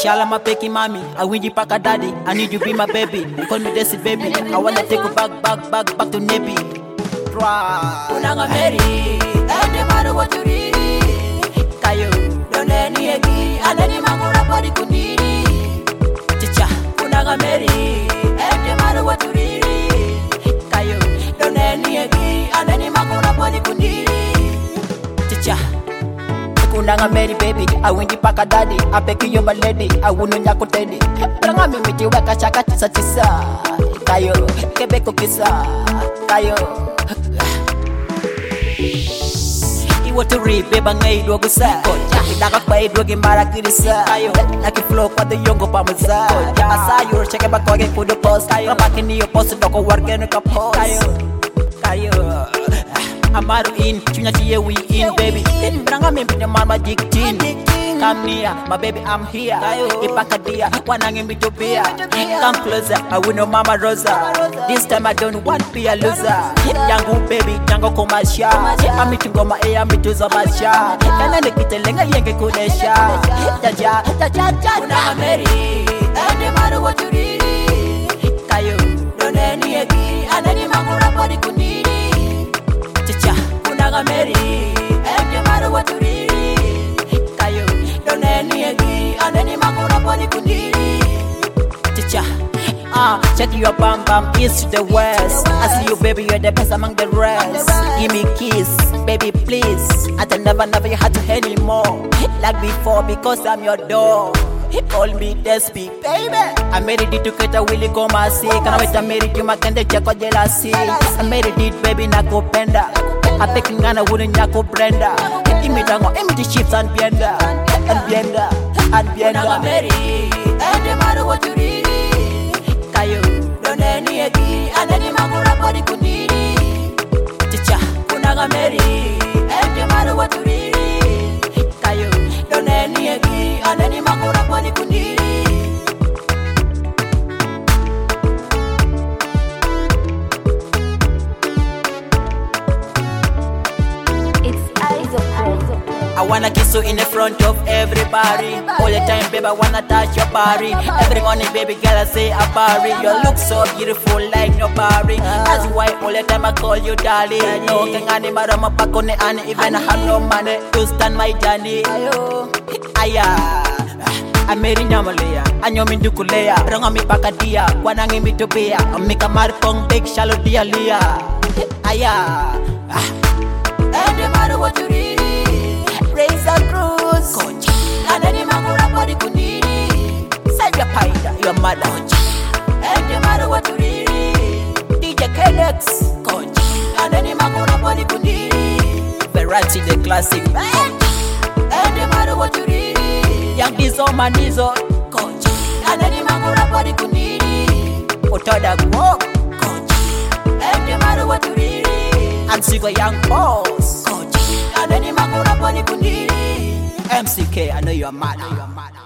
Shala my pecky mommy, I win you pack a daddy. I need you be my baby. You call me Desi baby. I wanna take you back to Nebi. Unanga Mary, and no matter what you read, Kayo, don't any agree, and any mangura body could need. Chicha, Unanga Mary, and no matter what you read, Kayo, don't any agree, and any mangura body could need. Chicha. Unanga Mary baby, I win you pack a daddy. I beg you my lady, I wouldn't yako teddy. Pranga me with you waka chaka tisa tisa. Kayo, kebeko kisa. Kayo. Iwo turi beba ngai dua gusa. Idaka kwa idua gimara kirisa. Kayo, naki flow kwa the yongo pamuza. Asayo cheke bakoge kudo post. Kayo, rapaki niyo post doko warge nuka post. Kayo. Amaru in, chunya chiye we in, baby. Branga me with the mama jiktin. Come near, my baby, I'm here. Ipakadia, wanangi me to beer. Come closer, I will know Mama Rosa. This time I don't want to be a loser. Yangu baby, yango komasha. Ami tungoma e ami tuzo masha. Kana nikite lenga yenge kudesha. Jaja. Unanga Mary, and no matter what you read, Kayo, don't any agree, and any mangura body could need. Unanga Mary, and no matter what you read, Kayo, don't any agree, and any mangura body could need. Chicha. Check your bam bam east to the west. I see you baby, you're the best among the rest. Give me kiss, baby please. I tell never you had to anymore. Like before because I'm your dog. Call me Despi, baby. I'm married to get a willy go my see. Can I wait a married you my kende check on jealousy. I'm married baby nako penda. I think ngana wouldn't yako Brenda. Imitango empty chips and bienda. Unanga Mary, and no matter what you read, Kayo, don't any agree, and any mangura body could need. Chicha, Unanga Mary, and no matter what you read, Kayo, don't any agree, and any mangura body could need. I wanna kiss you in the front of everybody. All the time, baby, I wanna touch your body. Every morning, baby girl, I say a barry. You look so beautiful like nobody. That's why all the time I call you darling. No, kangani marama pakone ane. Even I have no money to stand my journey. Aya. Ameri nyamalea, anyo mindukulea. Ronga mi pakadia, wanangi mi tupia. Amika marpong big shallow dia lia. Aya. And no matter what you read, Raise a cruise, coach, and any mangura body could need. save your paida, your mother. And no matter what you read, DJ Kenex, coach, and any mangura body could need. Verratti the classic man. And no matter what you read, Young Dizo Manizo, coach, and any mangura body could need. Otoda Go, Coach, and no matter what you read, and Sigo Young Boss, coach, and any mangura body could need. MCK, I know you're mad.